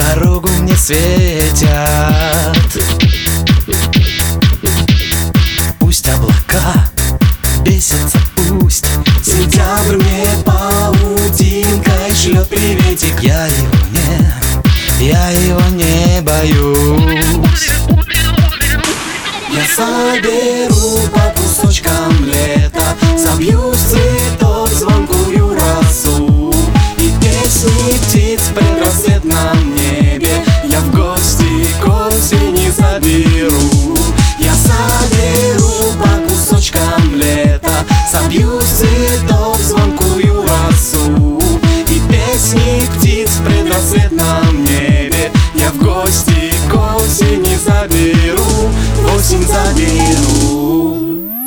дорогу мне светят. Пусть облака бесятся, пусть сентябрь мне паутинкой шлет приветик. Я его не боюсь. Я соберу по кусочкам лета, собью с цветов звонкую росу, и песни птиц в предрассветном небе я в гости к осени заберу. Я соберу по кусочкам лета, собью с цветов звонкую росу, и песни птиц в предрассветном небе я в гости к осени заберу, в осень заберу.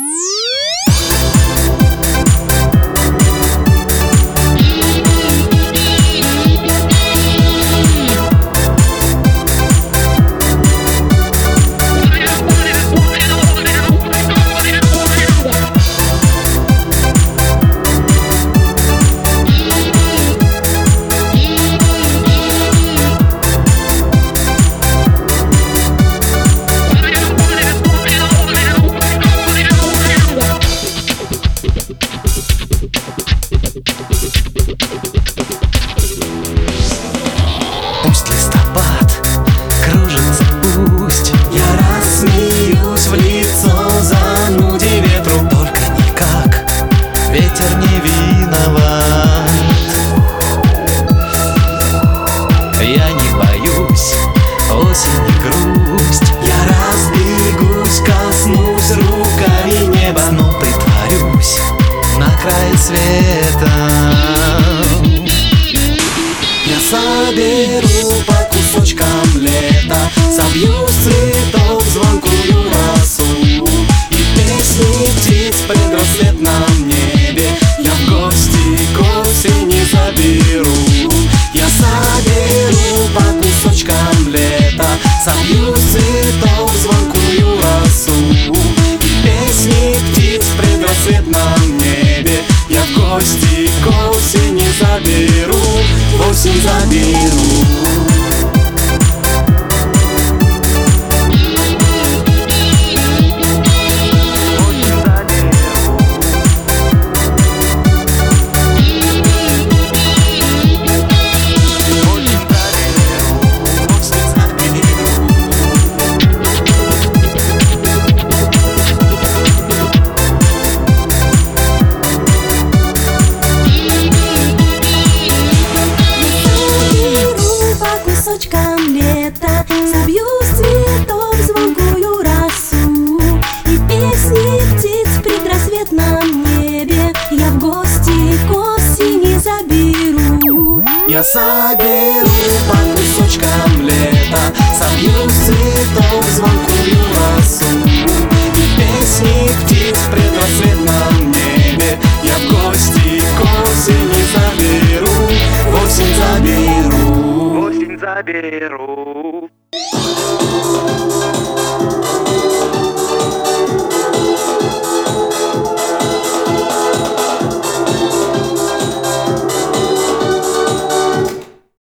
Пусть листопад кружится, пусть я рассмеюсь в лицо зануде ветру, только никак ветер не виноват. Я не боюсь осени грусть, я разбегусь, коснусь руками неба, но притворюсь на край света. Я соберу по кусочкам лета, собью с цветов звонкую росу, и песни птиц в предрассветном небе я в гости к осени заберу. Я соберу по кусочкам лета, собью с цветов звонкую росу, и песни птиц в предрассветном небе я в гости к осени заберу, в осень заберу. Кусочкам лета собью с цветов звонкую росу, и песни птиц в предрассветном небе я в гости к осени заберу. Я соберу по кусочкам лета, собью с цветов звонкую росу, и песни птиц в предрассветном небе я в гости к осени заберу, в осень заберу. Заберу.